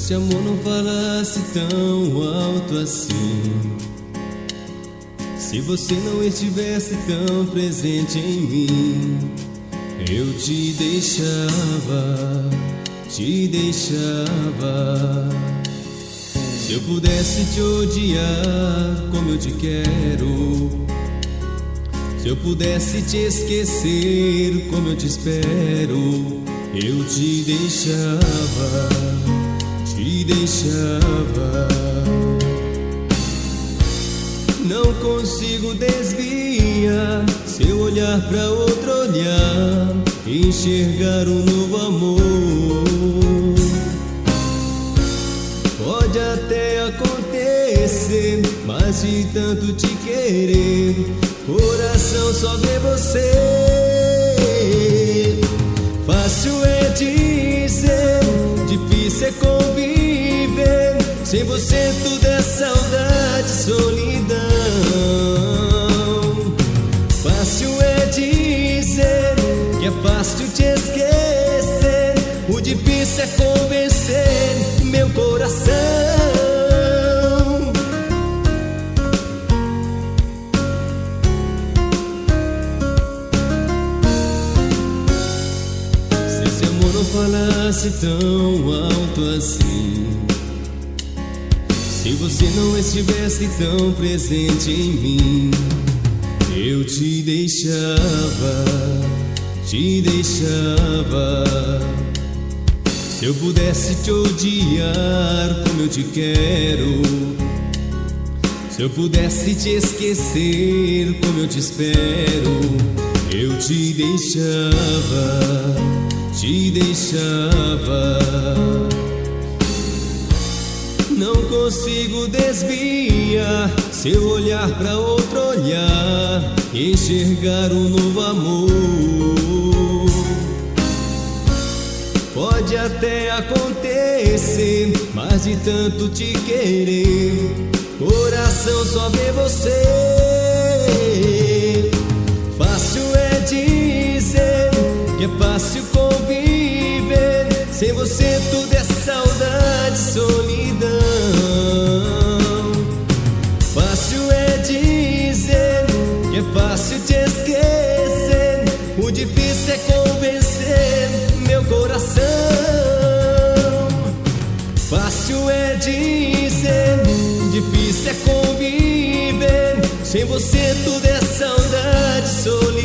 esse amor não falasse tão alto assim, se você não estivesse tão presente em mim, eu te deixava, te deixava. Se eu pudesse te odiar como eu te quero, se eu pudesse te esquecer como eu te espero, eu te deixava, te deixava. Não consigo desviar seu olhar pra outro olhar, enxergar um novo amor. Pode até acontecer, mas de tanto te querer, coração só vê você. Fácil é dizer, difícil é conviver, sem você tudo é saudade, solidão. Fácil é dizer que é fácil te esquecer, o difícil é convencer meu coração. Se esse amor não falasse tão alto assim, se você não estivesse tão presente em mim, eu te deixava, te deixava. Se eu pudesse te odiar como eu te quero, se eu pudesse te esquecer como eu te espero, eu te deixava, te deixava. Não consigo desviar seu olhar pra outro olhar, enxergar um novo amor. Pode até acontecer, mas de tanto te querer, coração só vê você. Fácil é dizer que é fácil conviver, sem você tudo é saudade, solidão. Fácil é dizer que é fácil te esquecer, o difícil é convencer meu coração. Fácil é dizer, difícil é conviver, sem você tudo é saudade, solidão.